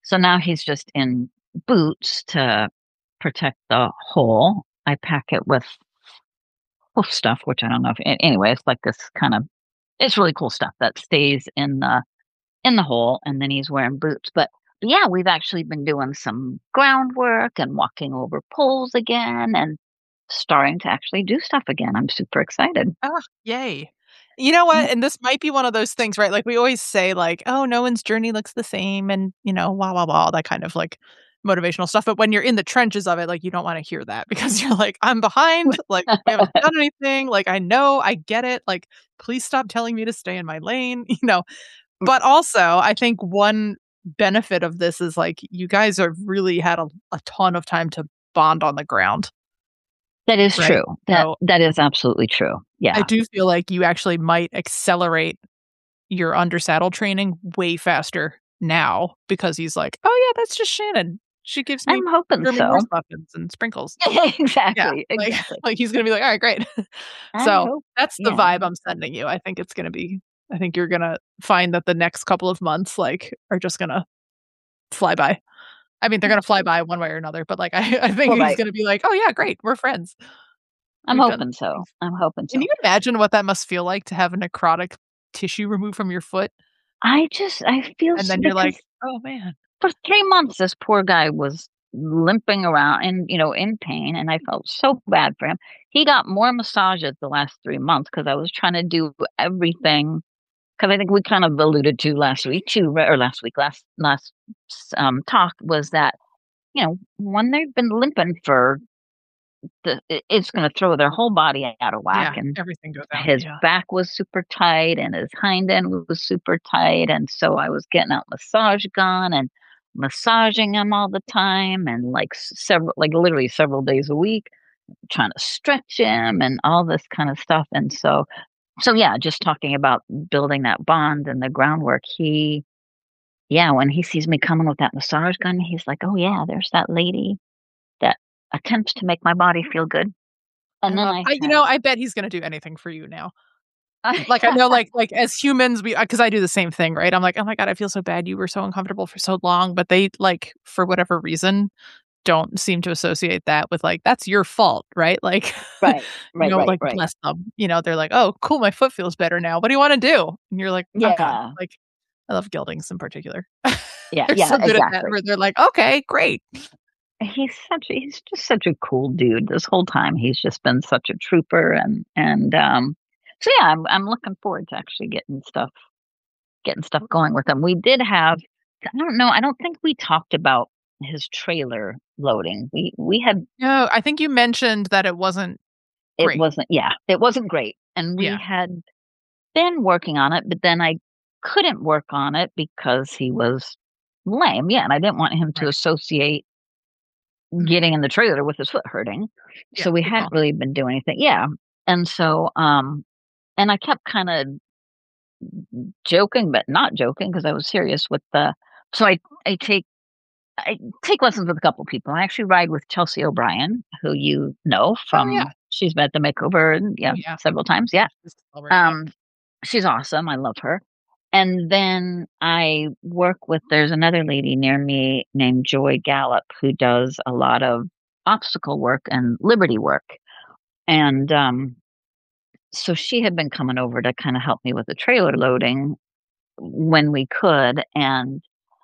So now he's just in boots to protect the hole. I pack it with hoof stuff, which I don't know if anyway, it's like this kind of, it's really cool stuff that stays in the hole, and then he's wearing boots. But yeah, we've actually been doing some groundwork and walking over poles again and starting to actually do stuff again. I'm super excited. Oh, yay. You know what? And this might be one of those things, right? Like we always say, like, oh, no one's journey looks the same, and blah blah blah, that kind of like motivational stuff. But when you're in the trenches of it, like you don't want to hear that because you're like, I'm behind, like we haven't done anything, like I know, I get it, like please stop telling me to stay in my lane, But also, I think one benefit of this is like you guys have really had a ton of time to bond on the ground. That is true. That is absolutely true. Yeah. I do feel like you actually might accelerate your under saddle training way faster now because he's like, oh yeah, that's just Shannon. She gives me I'm hoping so. muffins and sprinkles. Exactly. Yeah, exactly. Like he's gonna be like, all right, great. So that's the vibe I'm sending you. I think it's gonna be. I think you're gonna find that the next couple of months like are just gonna fly by. I mean, they're gonna fly by one way or another, but like I think he's gonna be like, oh yeah, great, we're friends. I'm hoping so. Can you imagine what that must feel like to have a necrotic tissue removed from your foot? I feel, and then you're like, oh man. For 3 months, this poor guy was limping around and, in pain. And I felt so bad for him. He got more massages the last 3 months because I was trying to do everything. Because I think we kind of alluded to last talk was that, when they've been limping for it's going to throw their whole body out of whack, and everything goes out. His back was super tight, and his hind end was super tight, and so I was getting out massage gun and massaging him all the time, and literally several days a week, trying to stretch him and all this kind of stuff. And so yeah, just talking about building that bond and the groundwork. When he sees me coming with that massage gun, he's like, "Oh yeah, there's that lady that attempts to make my body feel good." And then I bet he's going to do anything for you now. Like I know, like as humans, because I do the same thing, right? I'm like, oh my god, I feel so bad. You were so uncomfortable for so long, but they for whatever reason don't seem to associate that with that's your fault, right? Like, right. Bless them. They're like, oh, cool, my foot feels better now. What do you want to do? And you're like, oh god, like I love geldings in particular. Yeah, they're so good at that. Where they're like, okay, great. He's just such a cool dude. This whole time, he's just been such a trooper, and so yeah, I'm looking forward to actually getting stuff going with him. We did have, I don't think we talked about his trailer loading. We had no. I think you mentioned that it wasn't. Great. It wasn't great, and we had been working on it, but then I couldn't work on it because he was lame. Yeah, and I didn't want him to associate getting in the trailer with his foot hurting. So we hadn't really been doing anything. Yeah. And so, and I kept kind of joking, but not joking because I was serious with so I take lessons with a couple of people. I actually ride with Chelsea O'Brien, who you know from, she's been at the makeover and several times. Yeah. She's awesome. I love her. And then I work with, there's another lady near me named Joy Gallup who does a lot of obstacle work and liberty work. And so she had been coming over to kind of help me with the trailer loading when we could. And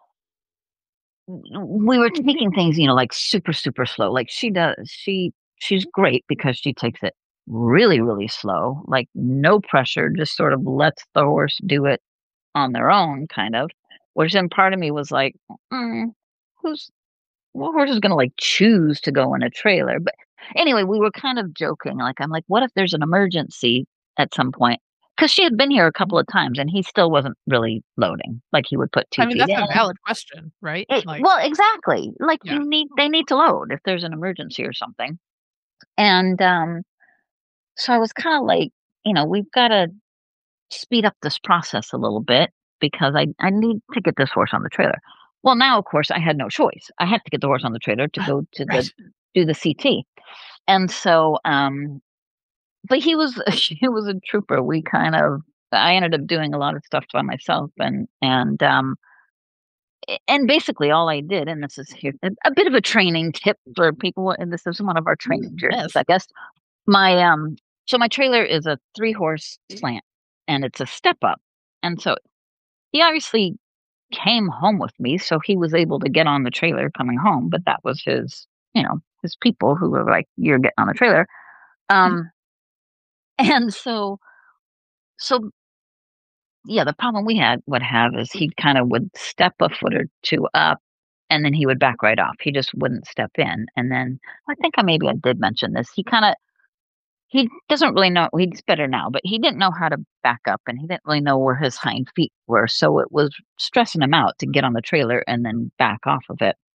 we were taking things, like super, super slow. Like she does, she's great because she takes it really, really slow, like no pressure, just sort of lets the horse do it on their own, kind of. Which then part of me was like, what horse is going to choose to go in a trailer? But anyway, we were kind of joking. I'm like, what if there's an emergency at some point? Because she had been here a couple of times and he still wasn't really loading. He would put 2 feet in. I mean, that's a valid question, right? Well, exactly. They need to load if there's an emergency or something. And so I was kind of like, we've got to speed up this process a little bit because I need to get this horse on the trailer. Well, now, of course, I had no choice. I had to get the horse on the trailer to go to do the CT. And so, but he was a trooper. I ended up doing a lot of stuff by myself, and and basically all I did, and this is here a bit of a training tip for people, and this is one of our training journeys, I guess. My so my trailer is a 3-horse slant, and it's a step up, and so he obviously came home with me, so he was able to get on the trailer coming home, but that was his, his people who were like, "You're getting on the trailer," and so yeah, the problem we would have is he kind of would step a foot or two up, and then he would back right off. He just wouldn't step in. And then I think maybe I did mention this. He doesn't really know. He's better now, but he didn't know how to back up, and he didn't really know where his hind feet were. So it was stressing him out to get on the trailer and then back off of it.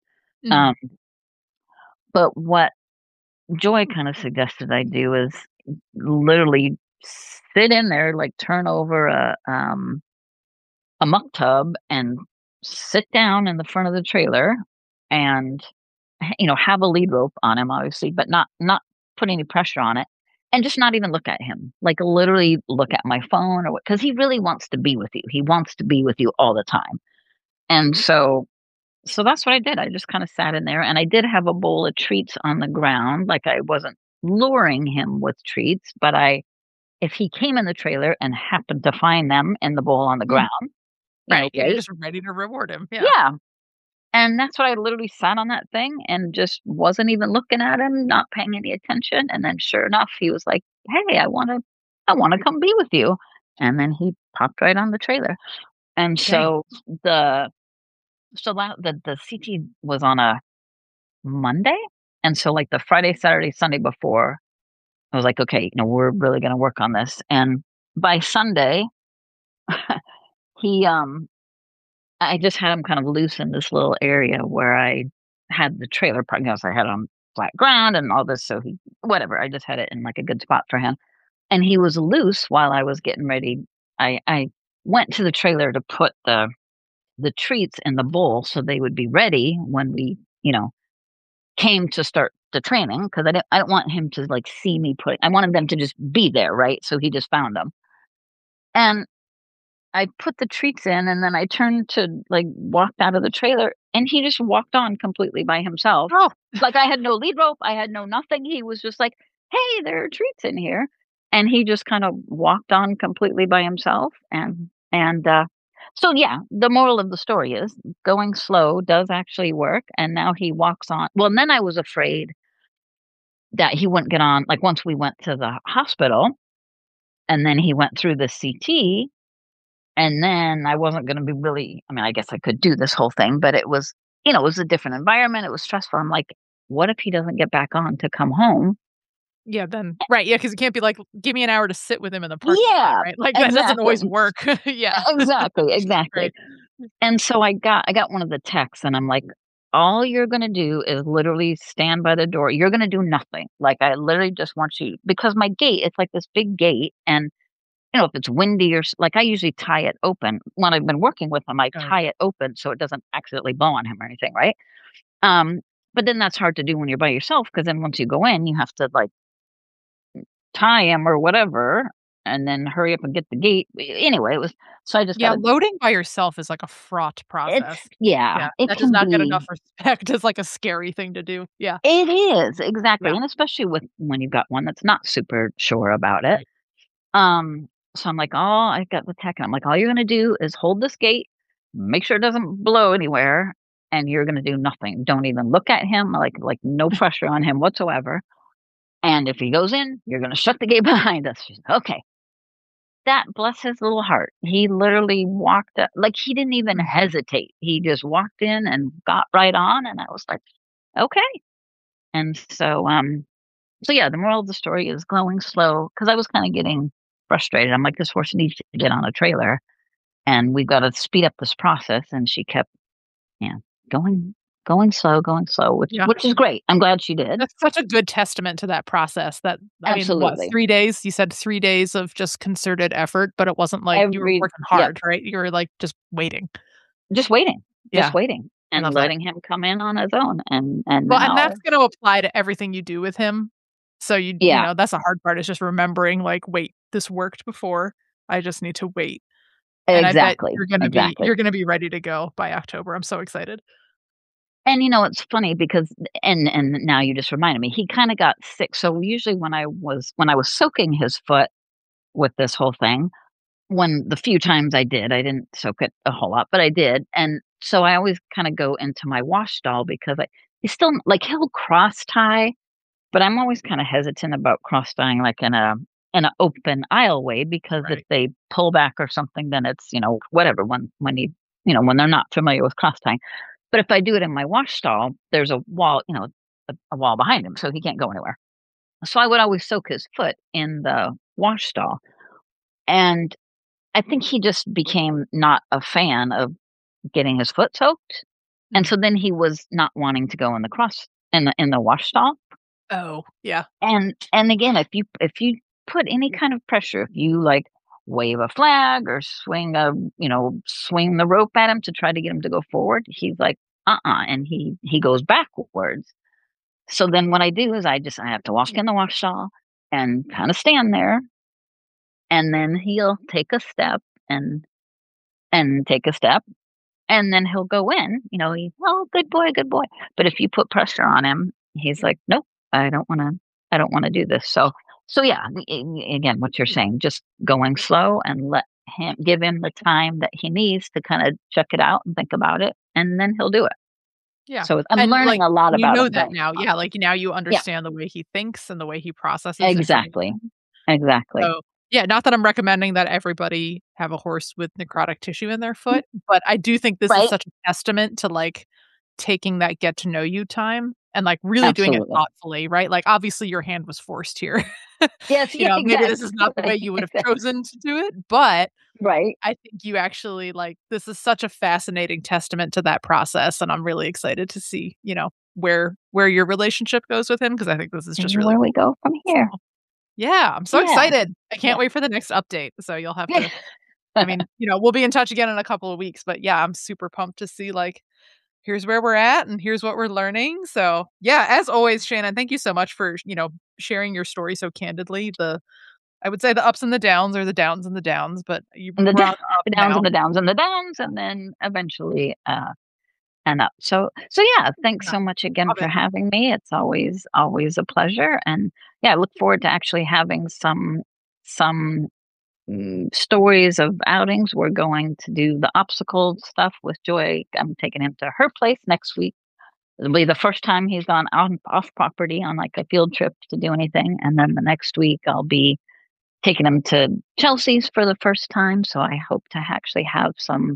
But what Joy kind of suggested I do is literally sit in there, like turn over a muck tub and sit down in the front of the trailer, and have a lead rope on him, obviously, but not put any pressure on it, and just not even look at him. Like literally look at my phone, or because he really wants to be with you. He wants to be with you all the time, and so that's what I did. I just kind of sat in there, and I did have a bowl of treats on the ground. Like I wasn't luring him with treats, but if he came in the trailer and happened to find them in the bowl on the ground, right, you're just ready to reward him. Yeah. And that's what I literally sat on that thing and just wasn't even looking at him, not paying any attention. And then sure enough, he was like, "Hey, I want to come be with you." And then he popped right on the trailer. And so the CT was on a Monday. And so like the Friday, Saturday, Sunday before, I was like, okay, we're really going to work on this. And by Sunday, I just had him kind of loose in this little area where I had the trailer park. So I had it on flat ground and all this. So whatever, I just had it in like a good spot for him. And he was loose while I was getting ready. I went to the trailer to put the treats in the bowl so they would be ready when we, came to start the training, because I don't want him to like see me I wanted them to just be there, right? So he just found them. And I put the treats in, and then I turned to like walked out of the trailer, and he just walked on completely by himself. Oh, like I had no lead rope, I had no nothing. He was just like, "Hey, there are treats in here," and he just kind of walked on completely by himself. So yeah, the moral of the story is going slow does actually work. And now he walks on. Well, and then I was afraid that he wouldn't get on. Like once we went to the hospital, and then he went through the CT. And then I wasn't going to be really, I guess I could do this whole thing, but it was, it was a different environment. It was stressful. I'm like, what if he doesn't get back on to come home? Yeah, then, right. Yeah, because it can't be like, give me an hour to sit with him in the parking lot, right? Like that doesn't always work. Yeah. Exactly. Right. And so I got one of the texts, and I'm like, all you're going to do is literally stand by the door. You're going to do nothing. Like I literally just want you, because my gate, it's like this big gate, and if it's windy or like I usually tie it open. When I've been working with him, I tie it open so it doesn't accidentally blow on him or anything, right? But then that's hard to do when you're by yourself, because then once you go in, you have to like tie him or whatever, and then hurry up and get the gate. Anyway, it was so I just loading by yourself is like a fraught process. It that does not get enough respect. It's like a scary thing to do. Yeah, it is exactly, and especially when you've got one that's not super sure about it. So I'm like, I got the tech, and I'm like, all you're going to do is hold this gate, make sure it doesn't blow anywhere, and you're going to do nothing. Don't even look at him, like no pressure on him whatsoever. And if he goes in, you're going to shut the gate behind us. She's like, okay. That, bless his little heart. He literally walked up, like he didn't even hesitate. He just walked in and got right on, and I was like, okay. And so yeah, the moral of the story is going slow, because I was kind of getting frustrated. I'm like, this horse needs to get on a trailer, and we've got to speed up this process. And she kept, going slow, which is great. I'm glad she did. That's such a good testament to that process. That Absolutely. 3 days? You said 3 days of just concerted effort, but it wasn't like you were working hard, right? You were like just waiting, and letting him come in on his own. And that's going to apply to everything you do with him. So you know, that's the hard part, is just remembering like, wait, this worked before. I just need to wait. And Exactly. I bet you're gonna be ready to go by October. I'm so excited. And it's funny because and now you just reminded me, he kind of got sick. So usually when I was soaking his foot with this whole thing, when the few times I didn't soak it a whole lot, but I did. And so I always kind of go into my wash stall because he's still like he'll cross tie, but I'm always kind of hesitant about cross tying like in an open aisle way because if they pull back or something, then it's whatever when when they're not familiar with cross tying. But if I do it in my wash stall, there's a wall, a wall behind him, so he can't go anywhere. So I would always soak his foot in the wash stall, and I think he just became not a fan of getting his foot soaked, and so then he was not wanting to go in the wash stall. Oh, yeah. And again, if you put any kind of pressure, if you like wave a flag or swing the rope at him to try to get him to go forward, he's like, and he goes backwards. So then what I do is I have to walk in the wash stall and kind of stand there, and then he'll take a step and take a step, and then he'll go in. Good boy, good boy. But if you put pressure on him, he's like, nope, I don't want to do this. So yeah, again, what you're saying, just going slow and give him the time that he needs to kind of check it out and think about it, and then he'll do it. Yeah. So I'm learning a lot about him that now. Yeah, like now you understand the way he thinks and the way he processes. Exactly. Exactly. So, yeah, not that I'm recommending that everybody have a horse with necrotic tissue in their foot, but I do think this is such a testament to like taking that get to know you time and like really doing it thoughtfully, right? Like obviously your hand was forced here. Yes, maybe this is not the way you would have chosen to do it, but right. I think you actually this is such a fascinating testament to that process, and I'm really excited to see, where your relationship goes with him, because I think this is just really where we go from here. Yeah, I'm so excited. I can't wait for the next update. So you'll have to I mean, we'll be in touch again in a couple of weeks, but yeah, I'm super pumped to see here's where we're at and here's what we're learning. So yeah, as always, Shannon, thank you so much for, sharing your story so candidly. I would say the ups and the downs, or the downs and the downs, but you brought the downs and the downs and the downs, and then eventually and up. So yeah, thanks so much again for having me. It's always a pleasure, and yeah, I look forward to actually having some stories of outings. We're going to do the obstacle stuff with Joy. I'm taking him to her place next week. It'll be the first time he's gone off property on like a field trip to do anything, and then the next week I'll be taking him to Chelsea's for the first time. So I hope to actually have some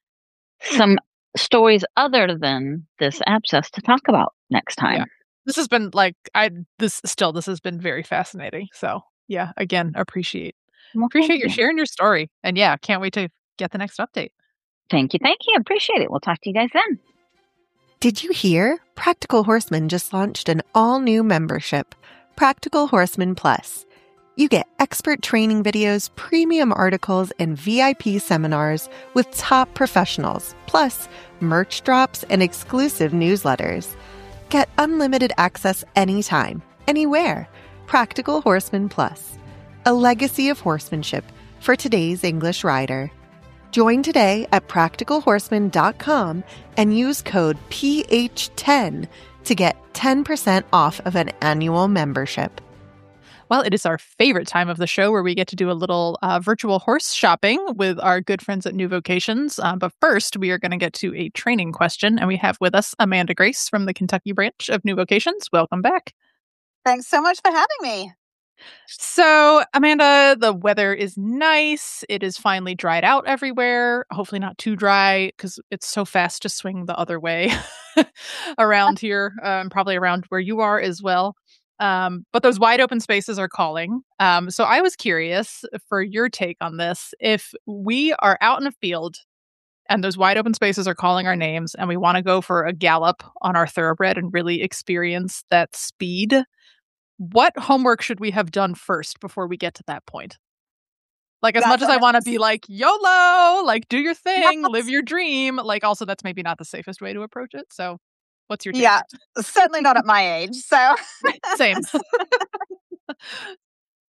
stories other than this abscess to talk about next time. Yeah. This has been this has been very fascinating. So yeah, again, appreciate you sharing your story. And yeah, can't wait to get the next update. Thank you. Appreciate it. We'll talk to you guys then. Did you hear? Practical Horseman just launched an all-new membership, Practical Horseman Plus. You get expert training videos, premium articles, and VIP seminars with top professionals, plus merch drops and exclusive newsletters. Get unlimited access anytime, anywhere. Practical Horseman Plus, a legacy of horsemanship for today's English rider. Join today at practicalhorseman.com and use code PH10 to get 10% off of an annual membership. Well, it is our favorite time of the show where we get to do a little virtual horse shopping with our good friends at New Vocations. But first, we are going to get to a training question, and we have with us Amanda Grace from the Kentucky branch of New Vocations. Welcome back. Thanks so much for having me. So, Amanda, the weather is nice. It is finally dried out everywhere. Hopefully not too dry, because it's so fast to swing the other way around here, probably around where you are as well. But those wide open spaces are calling. So I was curious for your take on this. If we are out in a field and those wide open spaces are calling our names and we want to go for a gallop on our thoroughbred and really experience that speed, what homework should we have done first before we get to that point? Like, as much as I want to be like, YOLO, like, do your thing, live your dream. Like, also, that's maybe not the safest way to approach it. So what's your take? Yeah, certainly not at my age. So same.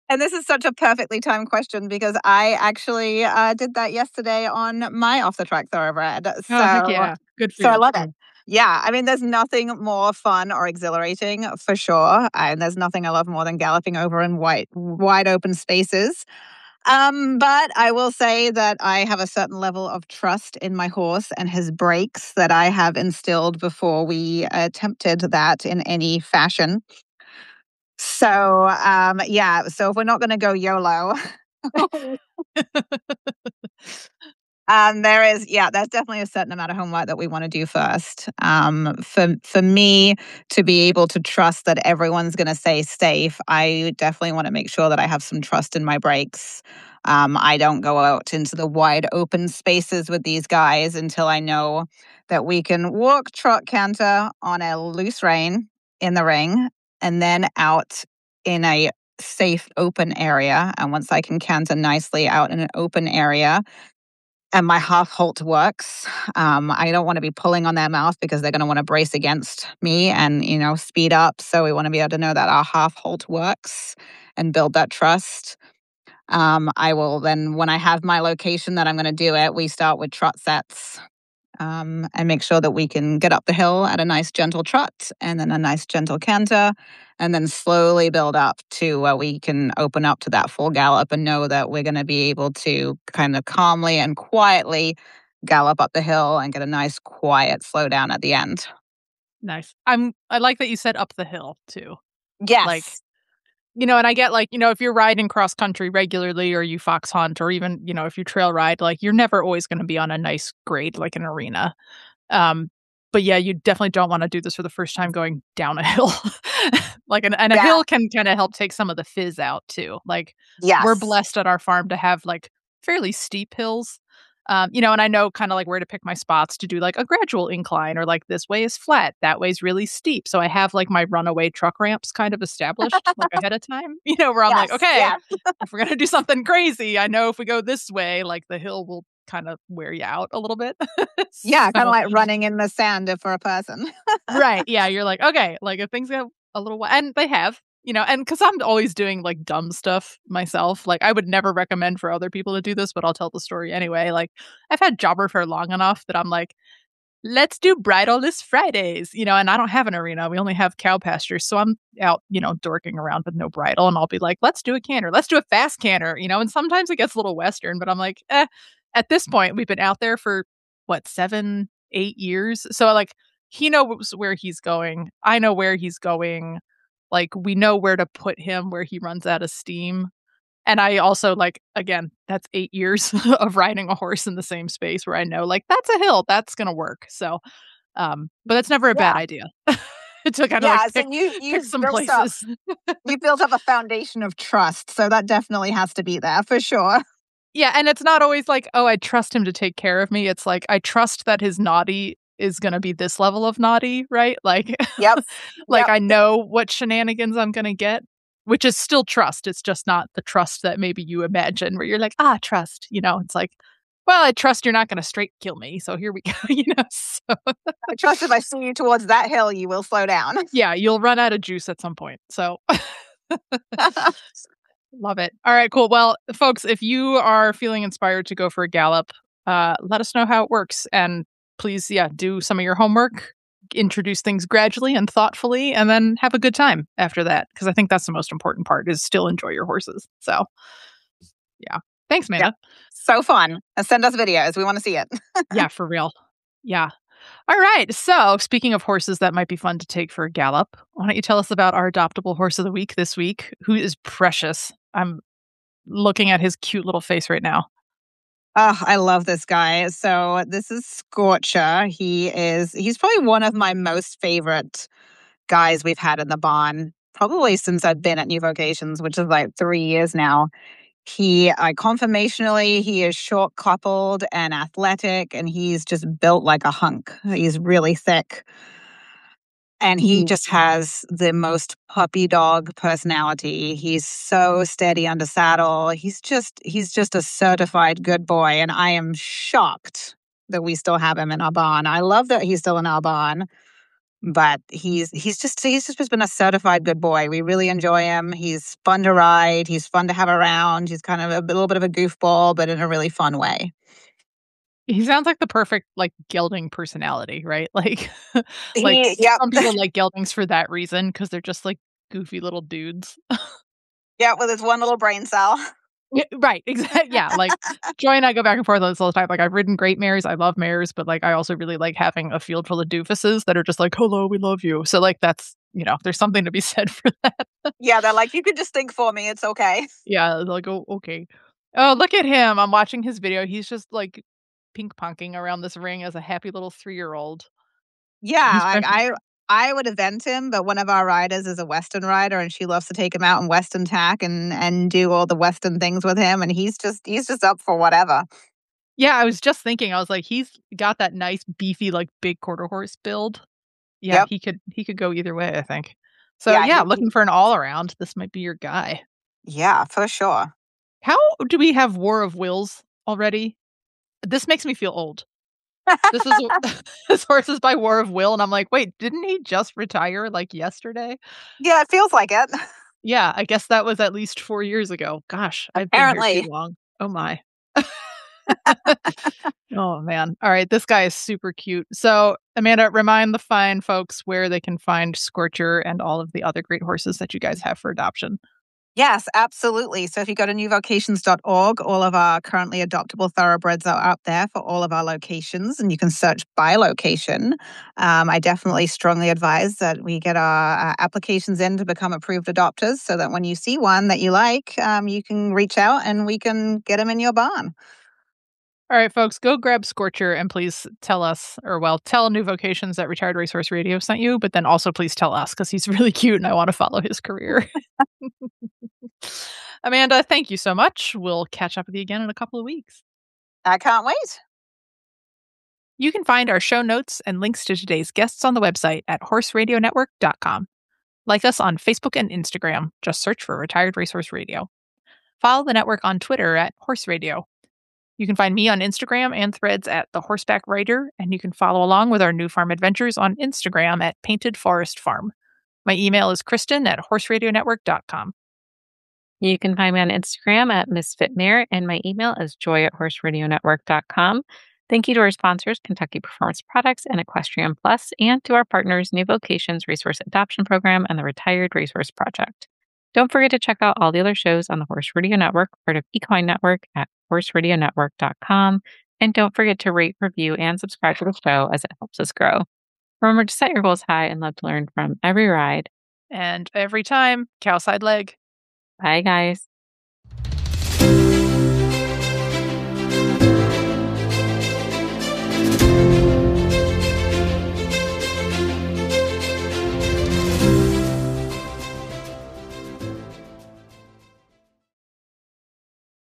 And this is such a perfectly timed question because I actually did that yesterday on my off the track thoroughbred. So, heck yeah. Good for you. I love it. Yeah, I mean, there's nothing more fun or exhilarating for sure. And there's nothing I love more than galloping over in wide open spaces. But I will say that I have a certain level of trust in my horse and his brakes that I have instilled before we attempted that in any fashion. So, so if we're not going to go YOLO, there's definitely a certain amount of homework that we want to do first. For me to be able to trust that everyone's going to stay safe, I definitely want to make sure that I have some trust in my brakes. I don't go out into the wide open spaces with these guys until I know that we can walk, trot, canter on a loose rein in the ring, and then out in a safe open area. And once I can canter nicely out in an open area and my half halt works, I don't want to be pulling on their mouth because they're going to want to brace against me and, speed up. So we want to be able to know that our half halt works and build that trust. I will then, when I have my location that I'm going to do it, we start with trot sets. And make sure that we can get up the hill at a nice gentle trot and then a nice gentle canter, and then slowly build up to where we can open up to that full gallop and know that we're going to be able to kind of calmly and quietly gallop up the hill and get a nice quiet slowdown at the end. Nice. I like that you said up the hill too. Yes. And I get if you're riding cross country regularly or you fox hunt or even, if you trail ride, you're never always going to be on a nice grade like an arena. But yeah, you definitely don't want to do this for the first time going down a hill. A hill can kind of help take some of the fizz out too. We're blessed at our farm to have fairly steep hills. And I know kind of where to pick my spots to do a gradual incline or this way is flat, that way's really steep. So I have my runaway truck ramps kind of established ahead of time, where I'm if we're going to do something crazy, I know if we go this way, the hill will kind of wear you out a little bit. Yeah, kind of like running in the sand for a person. Right. Yeah. You're okay, if things go a little while, and they have, and because I'm always doing dumb stuff myself, I would never recommend for other people to do this, but I'll tell the story anyway. I've had jobber fair long enough that I'm let's do bridleless Fridays, and I don't have an arena. We only have cow pastures. So I'm out, dorking around with no bridle, and I'll be let's do a canter. Let's do a fast canter, and sometimes it gets a little Western, but I'm at this point, we've been out there for 7-8 years. So he knows where he's going. I know where he's going. We know where to put him where he runs out of steam. And I also again, that's 8 years of riding a horse in the same space where I know that's a hill, that's going to work. So, but that's never a bad idea. To kind of pick some places. You built up a foundation of trust. So that definitely has to be there for sure. Yeah. And it's not always I trust him to take care of me. It's I trust that his naughty is going to be this level of naughty, right? Yep. I know what shenanigans I'm going to get, which is still trust. It's just not the trust that maybe you imagine where you're trust, it's well, I trust you're not going to straight kill me. So here we go, so. I trust if I see you towards that hill, you will slow down. Yeah. You'll run out of juice at some point. So love it. All right, cool. Well, folks, if you are feeling inspired to go for a gallop, let us know how it works. And please, do some of your homework, introduce things gradually and thoughtfully, and then have a good time after that. Because I think that's the most important part is still enjoy your horses. So, yeah. Thanks, Amanda. Yeah. So fun. Send us videos. We want to see it. Yeah, for real. Yeah. All right. So, speaking of horses that might be fun to take for a gallop, why don't you tell us about our adoptable horse of the week this week, who is precious. I'm looking at his cute little face right now. Oh, I love this guy. So this is Scorcher. He's probably one of my most favorite guys we've had in the barn, probably since I've been at New Vocations, which is 3 years now. Conformationally, he is short coupled and athletic, and he's just built like a hunk. He's really thick. And he just has the most puppy dog personality. He's so steady under saddle. He's just a certified good boy. And I am shocked that we still have him in our barn. I love that he's still in our barn. But he's just been a certified good boy. We really enjoy him. He's fun to ride. He's fun to have around. He's kind of a little bit of a goofball, but in a really fun way. He sounds like the perfect like gelding personality, right? Like, some people like geldings for that reason because they're just like goofy little dudes. Yeah, with his one little brain cell. Yeah, right, exactly. Yeah, like Joy and I go back and forth on this all the time. Like I've ridden great mares, I love mares, but like I also really like having a field full of doofuses that are just like, "Hello, we love you." So like that's there's something to be said for that. Yeah, they're like, "You can just think for me, it's okay." Yeah, like, "Oh, okay." Oh, look at him! I'm watching his video. He's just like pink punking around this ring as a happy little 3-year-old. Yeah, like I would event him, but one of our riders is a Western rider, and she loves to take him out in Western tack and do all the Western things with him, and he's just up for whatever. Yeah, I was just thinking, I was like, he's got that nice beefy, like big quarter horse build. Yeah, Yep. he could go either way, I think. So Yeah, looking for an all around. This might be your guy. Yeah, for sure. How do we have War of Wills already? This makes me feel old. This is this horse is by War of Will, and I'm like, wait, didn't he just retire like yesterday? Yeah, it feels like it. Yeah, I guess that was at least 4 years ago. Gosh, I've been here too long. Oh my. Oh man. All right, this guy is super cute. So, Amanda, remind the fine folks where they can find Scorcher and all of the other great horses that you guys have for adoption. Yes, absolutely. So if you go to newvocations.org, all of our currently adoptable thoroughbreds are up there for all of our locations, and you can search by location. I definitely strongly advise that we get our applications in to become approved adopters so that when you see one that you like, you can reach out and we can get them in your barn. All right, folks, go grab Scorcher and please tell us, tell New Vocations that Retired Racehorse Radio sent you, but then also please tell us because he's really cute and I want to follow his career. Amanda, thank you so much. We'll catch up with you again in a couple of weeks. I can't wait. You can find our show notes and links to today's guests on the website at horseradionetwork.com. Like us on Facebook and Instagram. Just search for Retired Racehorse Radio. Follow the network on Twitter at Horse Radio. You can find me on Instagram and Threads at The Horseback Rider, and you can follow along with our new farm adventures on Instagram at Painted Forest Farm. My email is Kristen@horseradionetwork.com. You can find me on Instagram at Misfit Mare, and my email is joy@horseradionetwork.com. Thank you to our sponsors, Kentucky Performance Products and Equestrian Plus, and to our partners, New Vocations Racehorse Adoption Program and the Retired Racehorse Project. Don't forget to check out all the other shows on the Horse Radio Network, part of Equine Network, at horseradionetwork.com. And don't forget to rate, review, and subscribe to the show as it helps us grow. Remember to set your goals high and love to learn from every ride. And every time, cowside leg. Bye, guys.